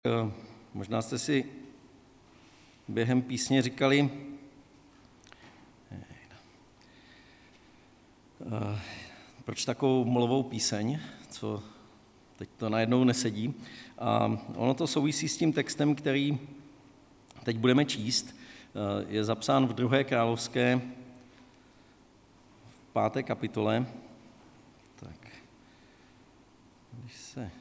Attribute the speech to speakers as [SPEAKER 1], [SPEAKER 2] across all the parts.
[SPEAKER 1] Možná jste si během písně říkali, proč takovou molovou píseň, co teď to najednou nesedí. A ono to souvisí s tím textem, který teď budeme číst. Je zapsán v 2. královské v 5. kapitole. Tak, když se...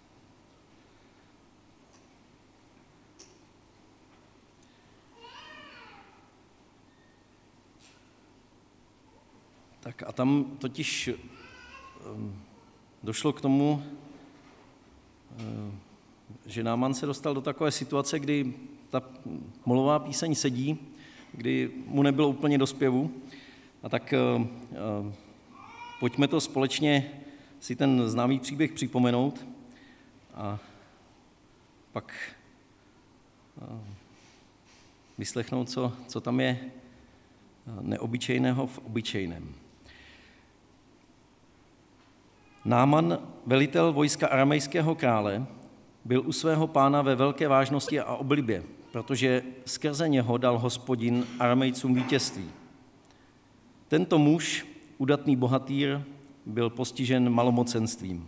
[SPEAKER 1] Tak a tam totiž došlo k tomu, že Náman se dostal do takové situace, kdy ta molová píseň sedí, kdy mu nebylo úplně do zpěvu. A tak pojďme to společně si ten známý příběh připomenout a pak vyslechnout, co tam je neobyčejného v obyčejném. Náman, velitel vojska aramejského krále, byl u svého pána ve velké vážnosti a oblibě, protože skrze něho dal Hospodin Aramejcům vítězství. Tento muž, udatný bohatýr, byl postižen malomocenstvím.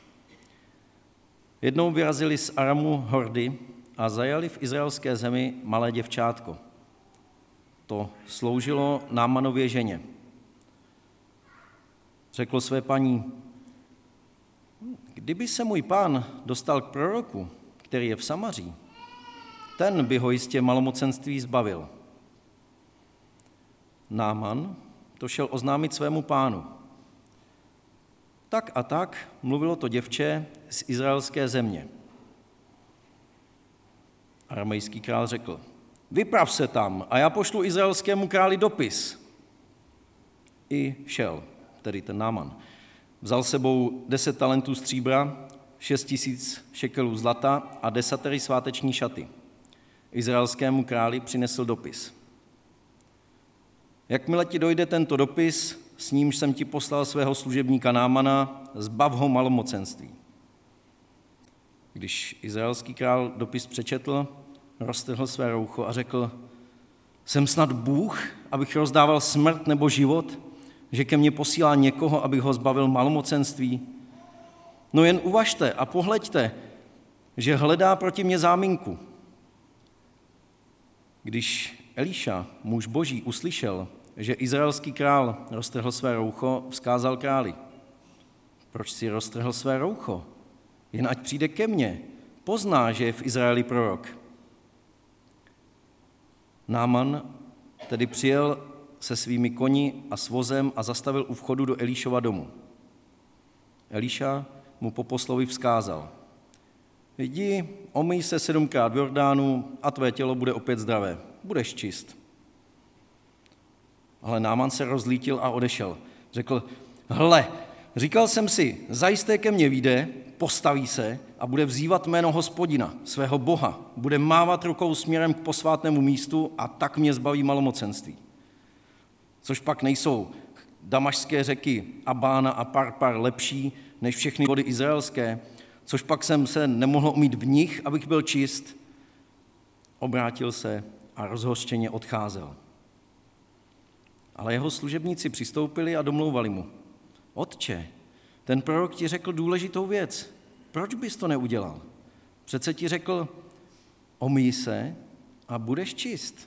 [SPEAKER 1] Jednou vyrazili z Aramu hordy a zajali v izraelské zemi malé děvčátko. To sloužilo Námanově ženě. Řekl své paní: kdyby se můj pán dostal k proroku, který je v Samaří, ten by ho jistě malomocenství zbavil. Náman to šel oznámit svému pánu. Tak a tak mluvilo to děvče z izraelské země. Aramejský král řekl: vyprav se tam a já pošlu izraelskému králi dopis. I šel, tedy ten Náman. Vzal sebou 10 talentů stříbra, 6 000 šekelů zlata a 10 sváteční šaty. Izraelskému králi přinesl dopis. Jakmile ti dojde tento dopis, s nímž jsem ti poslal svého služebníka Námana, zbav ho malomocenství. Když izraelský král dopis přečetl, roztrhl své roucho a řekl: jsem snad Bůh, abych rozdával smrt nebo život, že ke mně posílá někoho, abych ho zbavil malomocenství? No jen uvažte a pohleďte, že hledá proti mně záminku. Když Eliša, muž boží, uslyšel, že izraelský král roztrhl své roucho, vzkázal králi: proč si roztrhl své roucho? Jen ať přijde ke mně, pozná, že je v Izraeli prorok. Náman tedy přijel se svými koni a s vozem a zastavil u vchodu do Elišova domu. Eliša mu po poslovi vzkázal: jdi, omyj se 7krát v Jordánu a tvé tělo bude opět zdravé, budeš čist. Ale Náman se rozlítil a odešel. Řekl: hle, říkal jsem si, zajisté ke mně vyjde, postaví se a bude vzývat jméno Hospodina, svého Boha, bude mávat rukou směrem k posvátnému místu a tak mě zbaví malomocenství. Což pak nejsou damašské řeky Abána a Parpar lepší než všechny vody izraelské, což pak jsem se nemohl umýt v nich, abych byl čist. Obrátil se a rozhořčeně odcházel. Ale jeho služebníci přistoupili a domlouvali mu: otče, ten prorok ti řekl důležitou věc, proč bys to neudělal? Přece ti řekl: omyj se a budeš čist.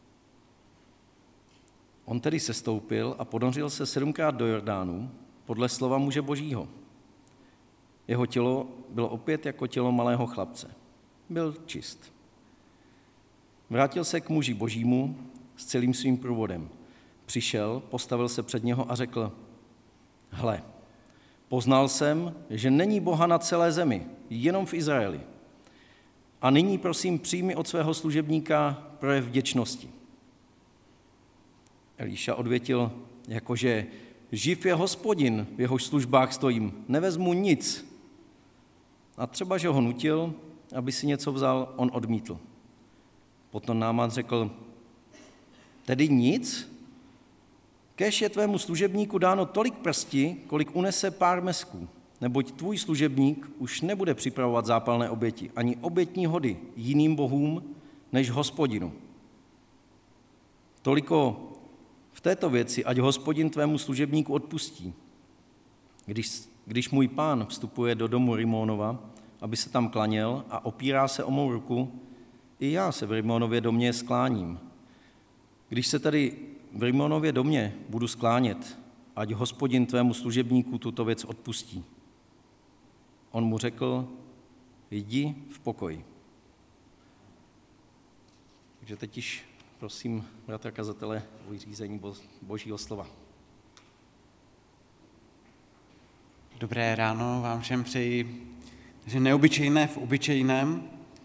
[SPEAKER 1] On tedy sestoupil a ponořil se 7krát do Jordánu podle slova muže božího. Jeho tělo bylo opět jako tělo malého chlapce. Byl čist. Vrátil se k muži božímu s celým svým průvodem. Přišel, postavil se před něho a řekl: hle, poznal jsem, že není Boha na celé zemi, jenom v Izraeli. A nyní prosím přijmi od svého služebníka projev vděčnosti. Eliša odvětil: jakože živ je Hospodin, v jehož službách stojím, nevezmu nic. A třeba, že ho nutil, aby si něco vzal, on odmítl. Potom Náman řekl: tedy nic? Kéž je tvému služebníku dáno tolik prsti, kolik unese pár mesků. neboť tvůj služebník už nebude připravovat zápalné oběti, ani obětní hody jiným bohům než Hospodinu. Toliko v této věci, ať Hospodin tvému služebníku odpustí. Když můj pán vstupuje do domu Rimónova, aby se tam klaněl a opírá se o mou ruku, i já se v Rimónově domě skláním. Když se tedy v Rimónově domě budu sklánět, ať Hospodin tvému služebníku tuto věc odpustí. On mu řekl, jdi v pokoji. Takže teď již prosím bratra kazatele o vyřízení Božího slova.
[SPEAKER 2] Dobré ráno vám všem přeji, že neobyčejné v obyčejném.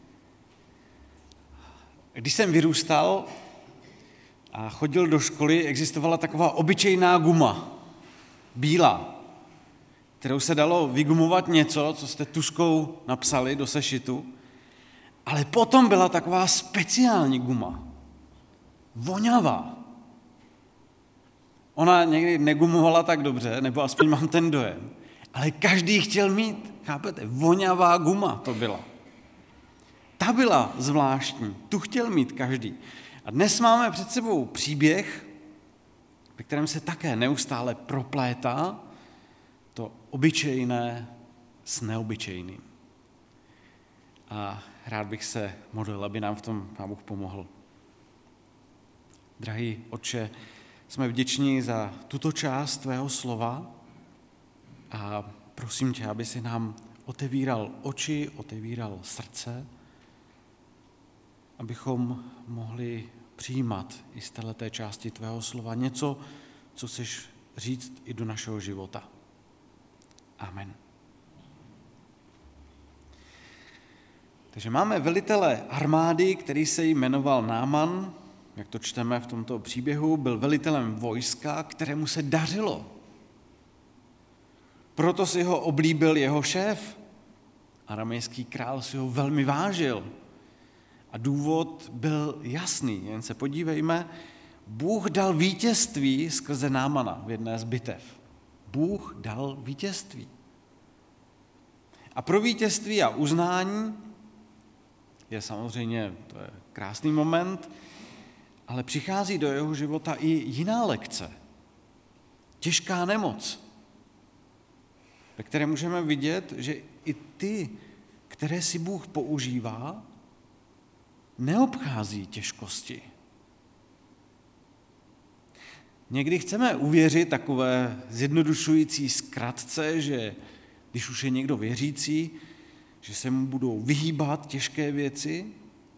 [SPEAKER 2] Když jsem vyrůstal a chodil do školy, existovala taková obyčejná guma, bílá, kterou se dalo vygumovat něco, co jste tužkou napsali do sešitu, ale potom byla taková speciální guma, voňavá. Ona někdy negumovala tak dobře, nebo aspoň mám ten dojem, ale každý chtěl mít, chápete, voňavá guma to byla. Ta byla zvláštní, tu chtěl mít každý. A dnes máme před sebou příběh, ve kterém se také neustále proplétá to obyčejné s neobyčejným. A rád bych se modlil, aby nám v tom Pán Bůh pomohl. Drahý Otče, jsme vděční za tuto část tvého slova a prosím tě, aby si nám otevíral oči, otevíral srdce, abychom mohli přijímat i z této části tvého slova něco, co chceš říct i do našeho života. Amen. Takže máme velitele armády, který se jmenoval Náman, jak to čteme v tomto příběhu, byl velitelem vojska, kterému se dařilo. Proto si ho oblíbil jeho šéf. Aramejský král si ho velmi vážil. A důvod byl jasný, jen se podívejme. Bůh dal vítězství skrze Námana v jedné z bitev. Bůh dal vítězství. A pro vítězství a uznání je samozřejmě, to je krásný moment, ale přichází do jeho života i jiná lekce. Těžká nemoc, ve které můžeme vidět, že i ty, které si Bůh používá, neobchází těžkosti. Někdy chceme uvěřit takové zjednodušující zkratce, že když už je někdo věřící, že se mu budou vyhýbat těžké věci,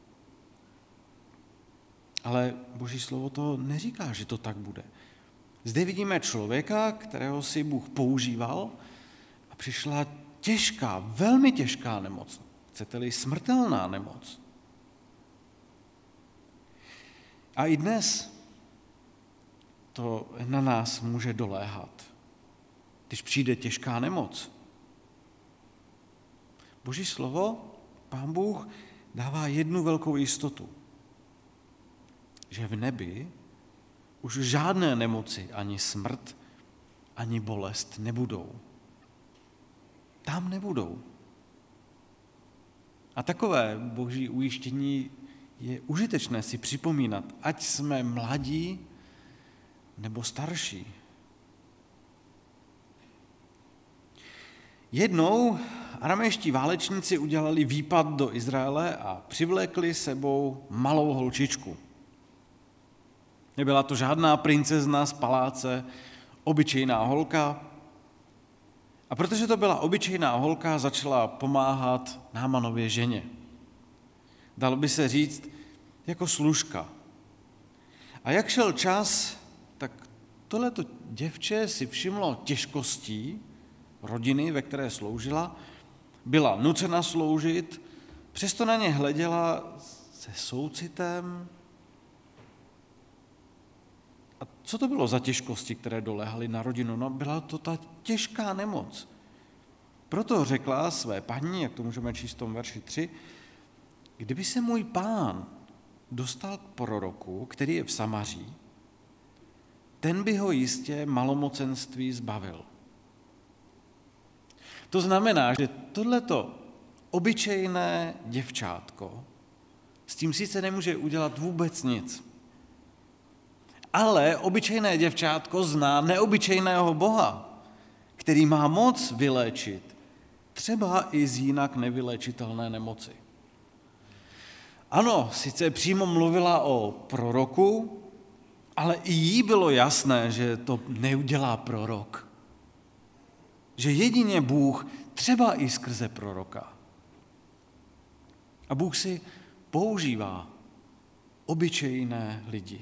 [SPEAKER 2] ale Boží slovo to neříká, že to tak bude. Zde vidíme člověka, kterého si Bůh používal a přišla těžká, velmi těžká nemoc, chcete-li smrtelná nemoc. A i dnes to na nás může doléhat, když přijde těžká nemoc. Boží slovo, Pán Bůh, dává jednu velkou jistotu, že v nebi už žádné nemoci, ani smrt, ani bolest nebudou. Tam nebudou. A takové Boží ujištění je užitečné si připomínat, ať jsme mladí nebo starší. Jednou aramejští válečníci udělali výpad do Izraele a přivlékli sebou malou holčičku. Nebyla to žádná princezna z paláce, obyčejná holka. A protože to byla obyčejná holka, začala pomáhat Námanově ženě. Dalo by se říct jako služka. A jak šel čas, tak tohleto děvče si všimlo těžkostí rodiny, ve které sloužila, byla nucena sloužit, přesto na ně hleděla se soucitem. A co to bylo za těžkosti, které doléhaly na rodinu? No, byla to ta těžká nemoc. Proto řekla své paní, jak to můžeme číst v tom verši 3, kdyby se můj pán dostal k proroku, který je v Samaří, ten by ho jistě malomocenství zbavil. To znamená, že tohleto obyčejné děvčátko s tím sice nemůže udělat vůbec nic, ale obyčejné děvčátko zná neobyčejného Boha, který má moc vyléčit třeba i z jinak nevyléčitelné nemoci. Ano, sice přímo mluvila o proroku, ale i jí bylo jasné, že to neudělá prorok. Že jedině Bůh, třeba i skrze proroka. A Bůh si používá obyčejné lidi.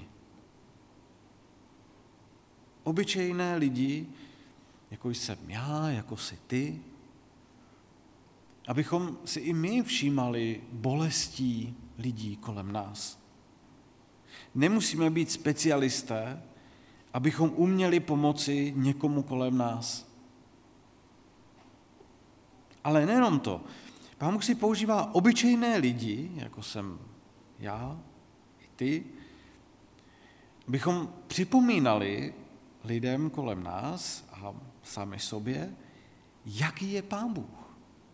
[SPEAKER 2] Obyčejné lidi, jako jsem já, jako jsi ty, abychom si i my všímali bolestí lidí kolem nás. Nemusíme být specialisté, abychom uměli pomoci někomu kolem nás. Ale nejenom to. Pán Bůh si používá obyčejné lidi, jako jsem já, i ty, abychom připomínali lidem kolem nás a sami sobě, jaký je Pán Bůh.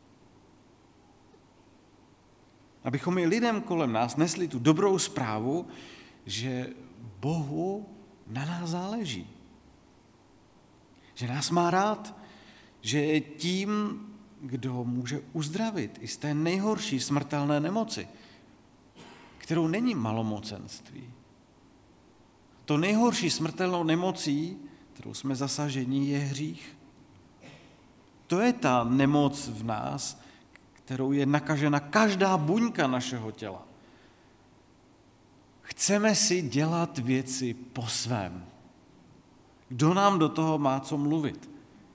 [SPEAKER 2] Abychom i lidem kolem nás nesli tu dobrou zprávu, že Bohu na nás záleží. Že nás má rád, že je tím, kdo může uzdravit i z té nejhorší smrtelné nemoci, kterou není malomocenství. To nejhorší smrtelnou nemocí, kterou jsme zasaženi, je hřích. To je ta nemoc v nás, kterou je nakažena každá buňka našeho těla. Chceme si dělat věci po svém. Kdo nám do toho má co mluvit?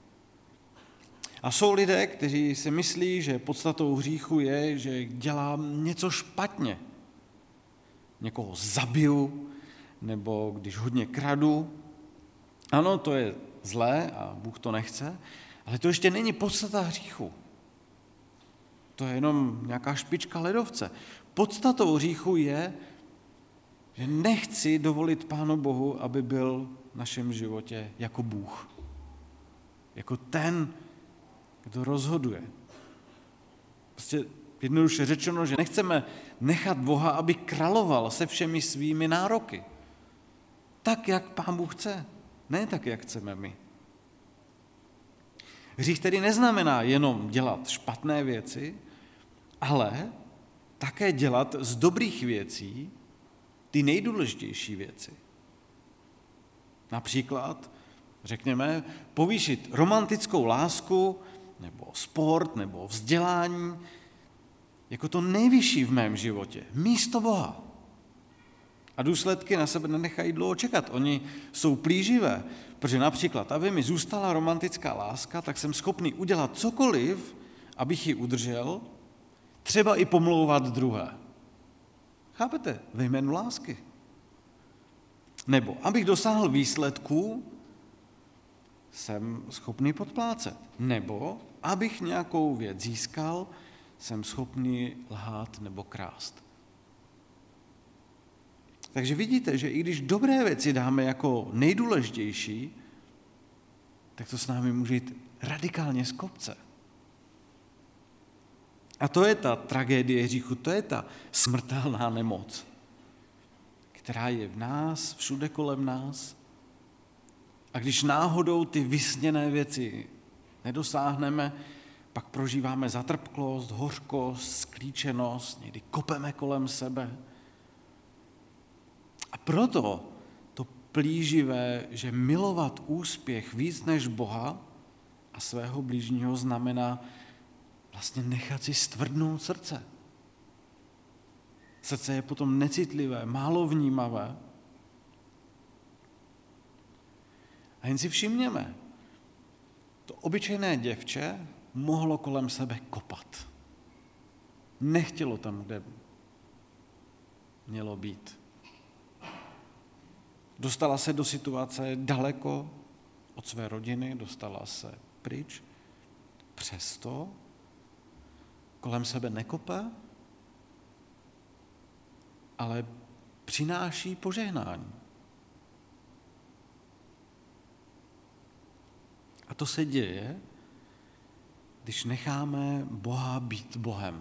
[SPEAKER 2] A jsou lidé, kteří si myslí, že podstatou hříchu je, že dělám něco špatně. Někoho zabiju, nebo když hodně kradu. Ano, to je zlé a Bůh to nechce, ale to ještě není podstata hříchu. To je jenom nějaká špička ledovce. Podstatou hříchu je, že nechci dovolit Pánu Bohu, aby byl v našem životě jako Bůh. Jako ten, kdo rozhoduje. Prostě jednoduše řečeno, že nechceme nechat Boha, aby královal se všemi svými nároky. Tak, jak Pán Bůh chce, ne tak, jak chceme my. Hřích tedy neznamená jenom dělat špatné věci, ale také dělat z dobrých věcí ty nejdůležitější věci. Například, řekněme, povýšit romantickou lásku, nebo sport, nebo vzdělání, jako to nejvyšší v mém životě, místo Boha. A důsledky na sebe nenechají dlouho čekat. Oni jsou plíživé, protože například, aby mi zůstala romantická láska, tak jsem schopný udělat cokoliv, abych ji udržel, třeba i pomlouvat druhé. Chápete? Ve jménu lásky. Nebo abych dosáhl výsledků, jsem schopný podplácet. Nebo abych nějakou věc získal, jsem schopný lhát nebo krást. Takže vidíte, že i když dobré věci dáme jako nejdůležitější, tak to s námi může jít radikálně z kopce. A to je ta tragédie hříchu, to je ta smrtelná nemoc, která je v nás, všude kolem nás. A když náhodou ty vysněné věci nedosáhneme, pak prožíváme zatrpklost, hořkost, sklíčenost, někdy kopeme kolem sebe. A proto to plíživé, že milovat úspěch víc než Boha a svého blížního znamená vlastně nechat si stvrdnout srdce. Srdce je potom necitlivé, málo vnímavé. A jen si všimněme, to obyčejné děvče mohlo kolem sebe kopat. Nechtělo tam, kde mělo být. Dostala se do situace daleko od své rodiny, dostala se pryč. Přesto kolem sebe nekope, ale přináší požehnání. A to se děje, když necháme Boha být Bohem.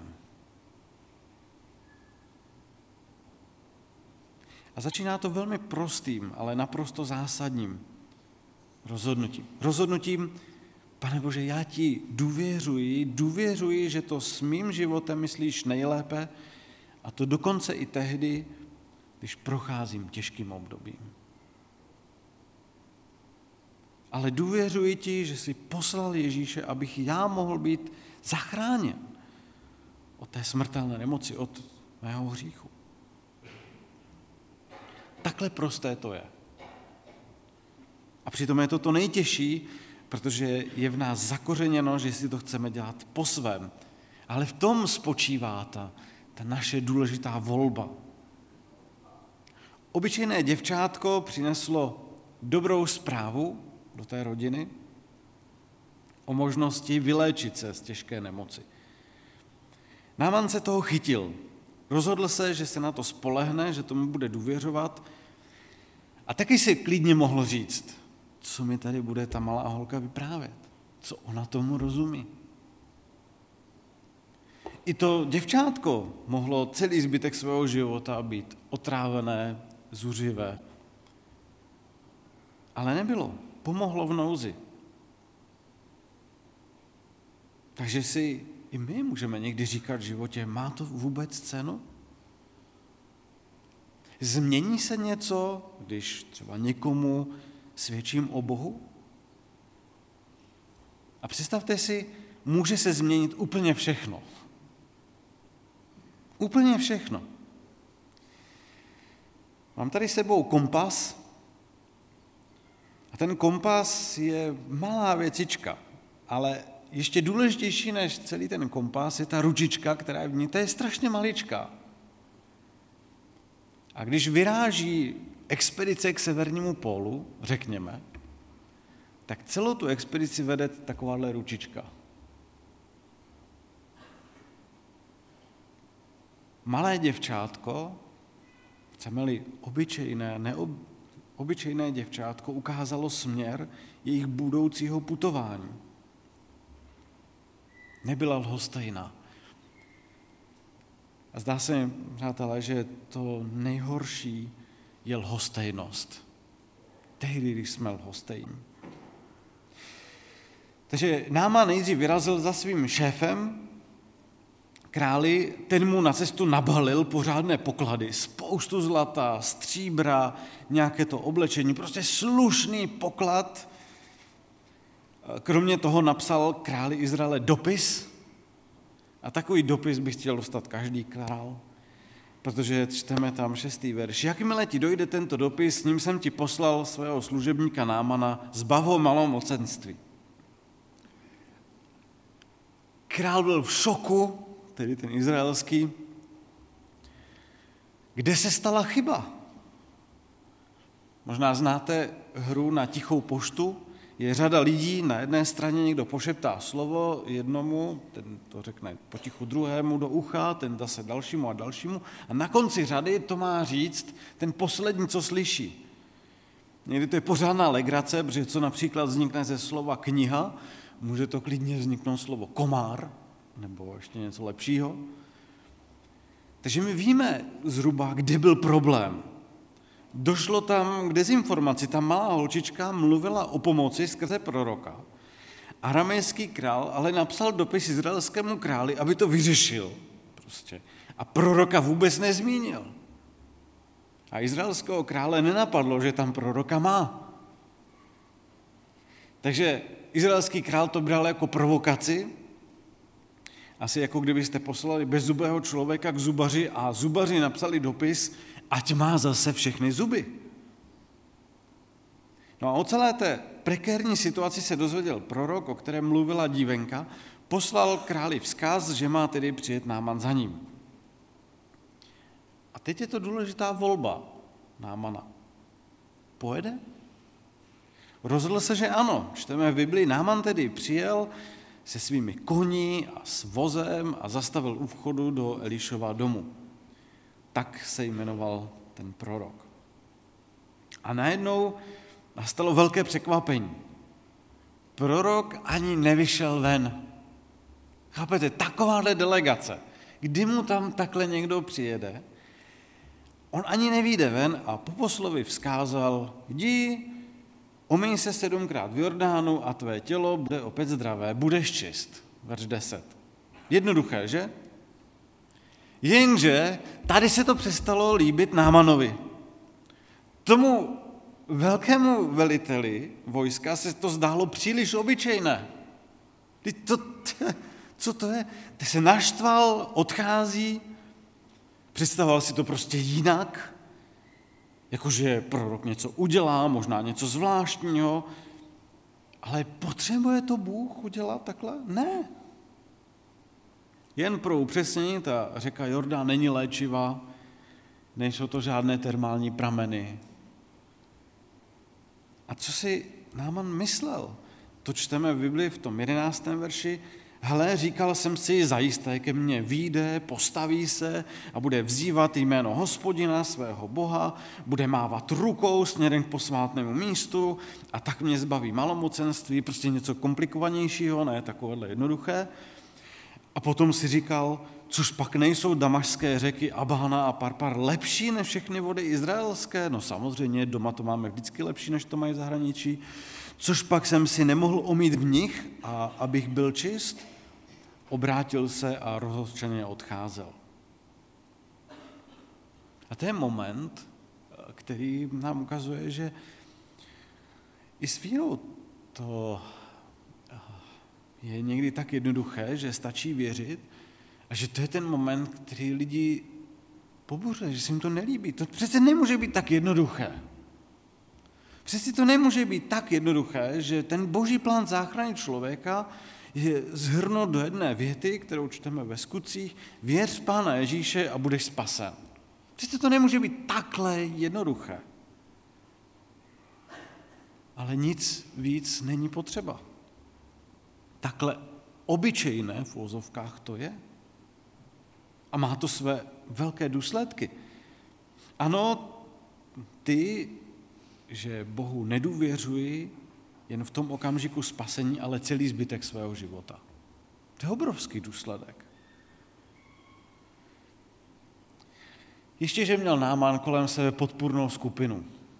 [SPEAKER 2] A začíná to velmi prostým, ale naprosto zásadním rozhodnutím. Rozhodnutím, Pane Bože, já ti důvěřuji, že to s mým životem myslíš nejlépe, a to dokonce i tehdy, když procházím těžkým obdobím. Ale důvěřuji ti, že jsi poslal Ježíše, abych já mohl být zachráněn od té smrtelné nemoci, od mého hříchu. Takhle prosté to je. A přitom je to nejtěžší, protože je v nás zakořeněno, že si to chceme dělat po svém. Ale v tom spočívá ta naše důležitá volba. Obyčejné děvčátko přineslo dobrou zprávu do té rodiny o možnosti vyléčit se z těžké nemoci. Náman se toho chytil. Rozhodl se, že se na to spolehne, že tomu bude důvěřovat, a taky si klidně mohl říct, co mi tady bude ta malá holka vyprávět, co ona tomu rozumí. I to děvčátko mohlo celý zbytek svého života být otrávené, zuřivé. Ale nebylo. Pomohlo v nouzi. Takže si i my můžeme někdy říkat v životě, má to vůbec cenu? Změní se něco, když třeba někomu svědčím o Bohu? A představte si, může se změnit úplně všechno. Úplně všechno. Mám tady s sebou kompas a ten kompas je malá věcička, ale ještě důležitější než celý ten kompas je ta ručička, která je v ní, to je strašně maličká. A když vyráží expedice k severnímu pólu, řekněme, tak celou tu expedici vede takováhle ručička. Malé děvčátko, chceme-li obyčejné děvčátko, ukázalo směr jejich budoucího putování. Nebyla lhostejná. A zdá se mi, přátelé, že to nejhorší je lhostejnost. Tehdy, když jsme lhostejní. Takže Náman nejdřív vyrazil za svým šéfem, králi, ten mu na cestu nabalil pořádné poklady, spoustu zlata, stříbra, nějaké to oblečení, prostě slušný poklad. Kromě toho napsal králi Izraele dopis, a takový dopis by chtěl dostat každý král, protože čteme tam 6. verš. Jakmile ti dojde tento dopis, s ním jsem ti poslal svého služebníka Námana, zbav ho malomocenství. Král byl v šoku, tedy ten izraelský. Kde se stala chyba? Možná znáte hru na tichou poštu. Je řada lidí, na jedné straně někdo pošeptá slovo jednomu, ten to řekne potichu druhému do ucha, ten zase dalšímu a dalšímu. A na konci řady to má říct ten poslední, co slyší. Někdy to je pořádná legrace, protože co například vznikne ze slova kniha, může to klidně vzniknout slovo komár, nebo ještě něco lepšího. Takže my víme zhruba, kde byl problém. Došlo tam k dezinformaci. Ta malá holčička mluvila o pomoci skrze proroka. Aramejský král ale napsal dopis izraelskému králi, aby to vyřešil. Prostě. A proroka vůbec nezmínil. A izraelského krále nenapadlo, že tam proroka má. Takže izraelský král to bral jako provokaci, asi jako kdybyste poslali bezzubého člověka k zubaři a zubaři napsali dopis, ať má zase všechny zuby. No a o celé té prekérní situaci se dozvěděl prorok, o kterém mluvila dívenka, poslal králi vzkaz, že má tedy přijet Náman za ním. A teď je to důležitá volba Námana. Pojede? Rozhodl se, že ano. Čteme v Biblii, Náman tedy přijel se svými koní a s vozem a zastavil u vchodu do Elišova domu. Tak se jmenoval ten prorok. A najednou nastalo velké překvapení. Prorok ani nevyšel ven. Chápete, takováhle delegace, kdy mu tam takhle někdo přijede, on ani nevyjde ven a po poslovi vzkázal, jdi, umyj se 7krát v Jordánu a tvé tělo bude opět zdravé, budeš čist. Verš 10. Jednoduché, že? Jenže tady se to přestalo líbit Námanovi. Tomu velkému veliteli vojska se to zdálo příliš obyčejné. Co to je? Ty se naštval, odchází, představoval si to prostě jinak, jakože prorok něco udělá, možná něco zvláštního, ale potřebuje to Bůh udělat takhle? Ne. Jen pro upřesnění, ta řeka Jordán není léčivá, nejsou to žádné termální prameny. A co si Náman myslel? To čteme v Biblii v tom 11. verši. Hele, říkal jsem si, zajisté ke mně vyjde, postaví se a bude vzývat jméno Hospodina, svého Boha, bude mávat rukou směrem k posvátnému místu a tak mě zbaví malomocenství, prostě něco komplikovanějšího, ne takovéhle jednoduché. A potom si říkal, což pak nejsou damašské řeky Abana a Parpar lepší než všechny vody izraelské? No samozřejmě, doma to máme vždycky lepší, než to mají v zahraničí. Což pak jsem si nemohl omýt v nich, a abych byl čist? Obrátil se a rozhořčeně odcházel. A to je moment, který nám ukazuje, že i s vírou to je někdy tak jednoduché, že stačí věřit a že to je ten moment, který lidi pobuřuje, že se jim to nelíbí. To přece nemůže být tak jednoduché. Přece to nemůže být tak jednoduché, že ten boží plán záchrany člověka je shrnut do jedné věty, kterou čteme ve Skutcích, věř Pána Ježíše a budeš spasen. Přece to nemůže být takhle jednoduché. Ale nic víc není potřeba. Takhle obyčejné v uvozovkách to je. A má to své velké důsledky. Ano, ty, že Bohu nedůvěřuji jen v tom okamžiku spasení, ale celý zbytek svého života. To je obrovský důsledek. Ještě, že měl Náman kolem sebe podpůrnou skupinu.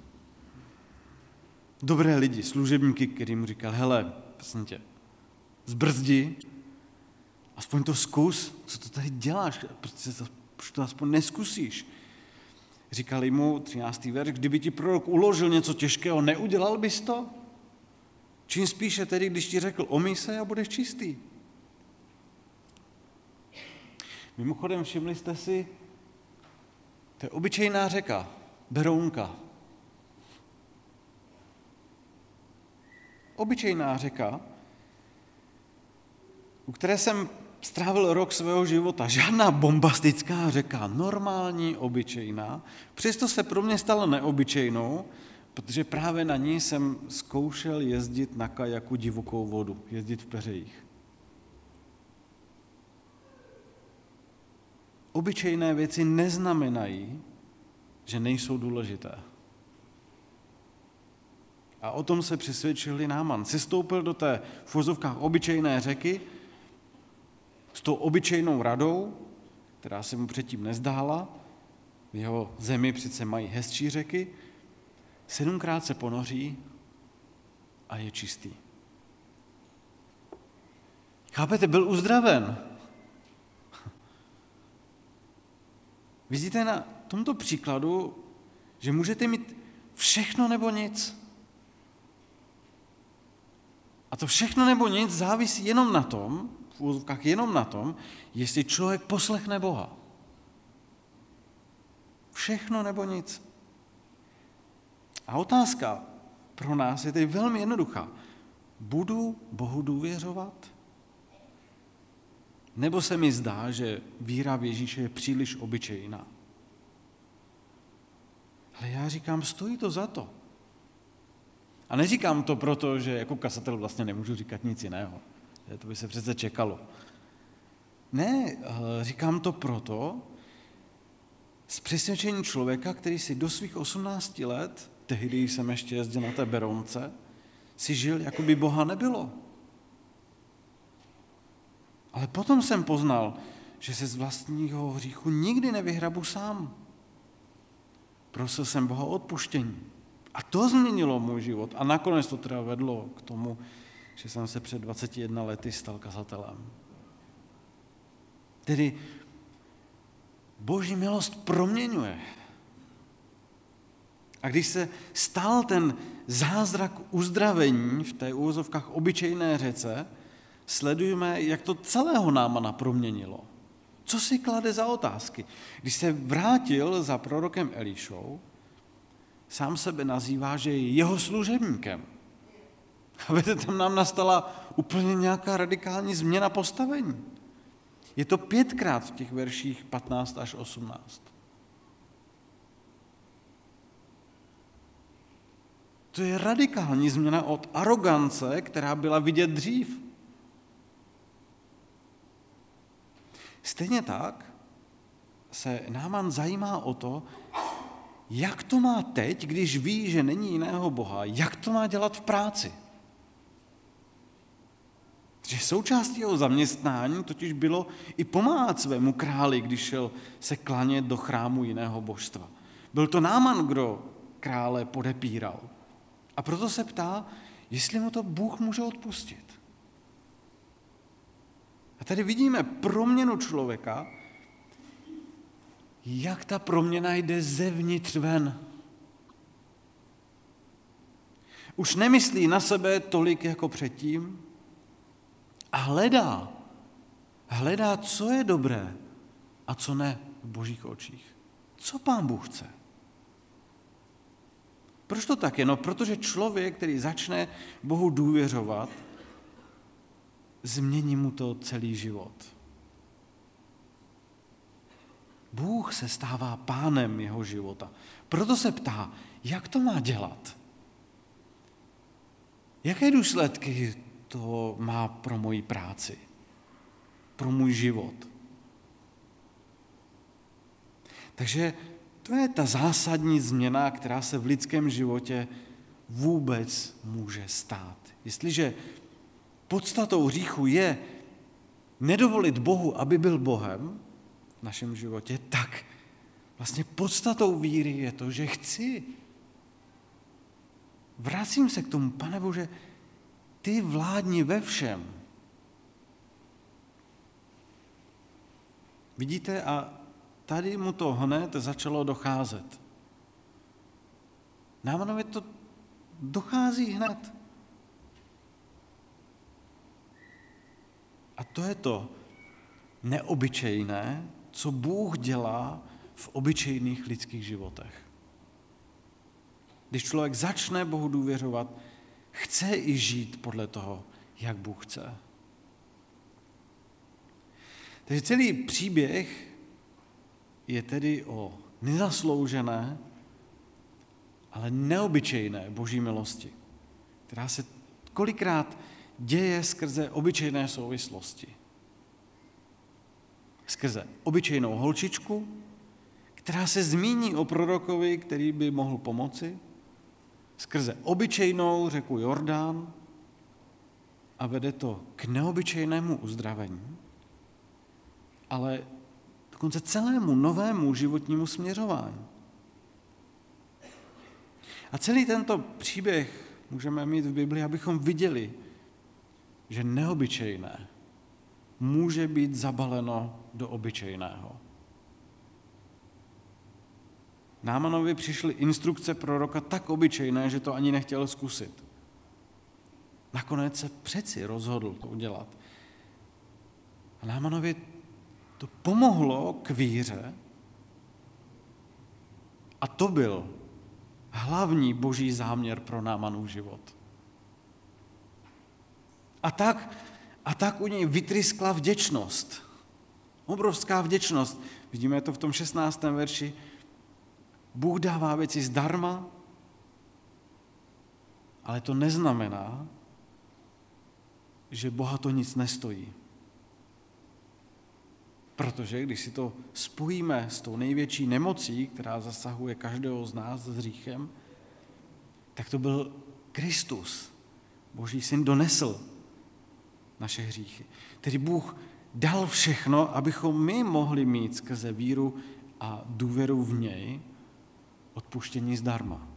[SPEAKER 2] Dobré lidi, služebníky, který mu říkal, hele, prosím tě, zbrzdi, aspoň to zkus, co to tady děláš, proč to aspoň neskusíš. Říkali mu, 13. verš, kdyby ti prorok uložil něco těžkého, neudělal bys to? Čím spíše tedy, když ti řekl, omyj se a budeš čistý. Mimochodem, všimli jste si, to je obyčejná řeka, Berounka. Obyčejná řeka, u které jsem strávil rok svého života. Žádná bombastická řeka, normální, obyčejná. Přesto se pro mě stala neobyčejnou, protože právě na ní jsem zkoušel jezdit na kajaku divokou vodu, jezdit v peřejích. Obyčejné věci neznamenají, že nejsou důležité. A o tom se přesvědčil Náman. Sestoupil do té v uvozovkách obyčejné řeky s tou obyčejnou radou, která se mu předtím nezdála. V jeho zemi přece mají hezčí řeky. 7krát se ponoří a je čistý. Chápete, byl uzdraven. Vidíte na tomto příkladu, že můžete mít všechno nebo nic. A to všechno nebo nic závisí jenom na tom, v úzovkách jenom na tom, jestli člověk poslechne Boha. Všechno nebo nic. A otázka pro nás je tady velmi jednoduchá. Budu Bohu důvěřovat? Nebo se mi zdá, že víra v Ježíše je příliš obyčejná? Ale já říkám, stojí to za to. A neříkám to proto, že jako kazatel vlastně nemůžu říkat nic jiného. To by se přece čekalo. Ne, říkám to proto, z přesvědčení člověka, který si do svých 18 let, tehdy jsem ještě jezdil na té Berounce, si žil, jako by Boha nebylo. Ale potom jsem poznal, že se z vlastního hříchu nikdy nevyhrabu sám. Prosil jsem Boha o odpuštění. A to změnilo můj život. A nakonec to teda vedlo k tomu, že jsem se před 21 lety stal kazatelem. Tedy Boží milost proměňuje. A když se stal ten zázrak uzdravení v té uvozovkách obyčejné řece, sledujeme, jak to celého Námana proměnilo. Co si klade za otázky? Když se vrátil za prorokem Elišou, sám sebe nazývá, že je jeho služebníkem. A víte, tam nám nastala úplně nějaká radikální změna postavení. Je to 5krát v těch verších 15 až 18. To je radikální změna od arogance, která byla vidět dřív. Stejně tak se Náman zajímá o to, jak to má teď, když ví, že není jiného Boha, jak to má dělat v práci. Že součástí jeho zaměstnání totiž bylo i pomáhat svému králi, když šel se klanět do chrámu jiného božstva. Byl to Náman, kdo krále podepíral. A proto se ptá, jestli mu to Bůh může odpustit. A tady vidíme proměnu člověka, jak ta proměna jde zevnitř ven. Už nemyslí na sebe tolik jako předtím a hledá, co je dobré a co ne v Božích očích. Co Pán Bůh chce? Proč to tak je? No, protože člověk, který začne Bohu důvěřovat, změní mu to celý život. Bůh se stává pánem jeho života. Proto se ptá, jak to má dělat? Jaké důsledky to má pro moji práci? Pro můj život? Takže to je ta zásadní změna, která se v lidském životě vůbec může stát. Jestliže podstatou hříchu je nedovolit Bohu, aby byl Bohem v našem životě, tak vlastně podstatou víry je to, že chci. Vracím se k tomu, Pane Bože, ty vládni ve všem. Vidíte, a tady mu to hned začalo docházet. Námanovi to dochází hned. A to je to neobyčejné, co Bůh dělá v obyčejných lidských životech. Když člověk začne Bohu důvěřovat, chce i žít podle toho, jak Bůh chce. Takže celý příběh je tedy o nezasloužené, ale neobyčejné Boží milosti, která se kolikrát děje skrze obyčejné souvislosti. Skrze obyčejnou holčičku, která se zmíní o prorokovi, který by mohl pomoci, skrze obyčejnou řeku Jordán a vede to k neobyčejnému uzdravení, ale dokonce celému novému životnímu směřování. A celý tento příběh můžeme mít v Biblii, abychom viděli, že neobyčejné může být zabaleno do obyčejného. Námanovi přišly instrukce proroka tak obyčejné, že to ani nechtěl zkusit. Nakonec se přeci rozhodl to udělat. A Námanovi to pomohlo k víře a to byl hlavní Boží záměr pro Námanův život. A tak u něj vytryskla vděčnost. Obrovská vděčnost. Vidíme to v tom 16. verši. Bůh dává věci zdarma, ale to neznamená, že Boha to nic nestojí. Protože když si to spojíme s tou největší nemocí, která zasahuje každého z nás s hříchem, tak to byl Kristus. Boží syn donesl naše hříchy. Tedy Bůh dal všechno, abychom my mohli mít skrze víru a důvěru v něj odpuštění zdarma.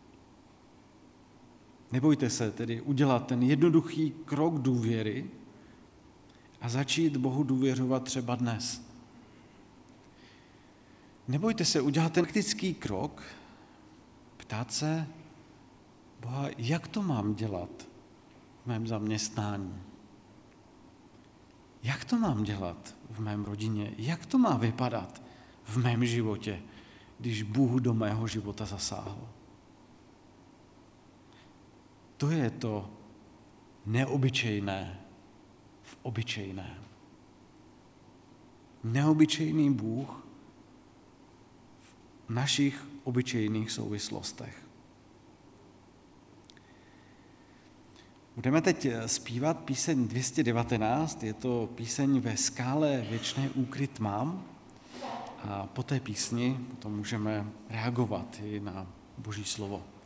[SPEAKER 2] Nebojte se tedy udělat ten jednoduchý krok důvěry a začít Bohu důvěřovat třeba dnes. Nebojte se udělat ten praktický krok, ptát se Boha, jak to mám dělat v mém zaměstnání? Jak to mám dělat v mém rodině? Jak to má vypadat v mém životě, když Bůh do mého života zasáhl? To je to neobyčejné v obyčejném. Neobyčejný Bůh v našich obyčejných souvislostech. Budeme teď zpívat píseň 219, je to píseň Ve skále věčné úkryt mám a po té písni potom můžeme reagovat i na Boží slovo.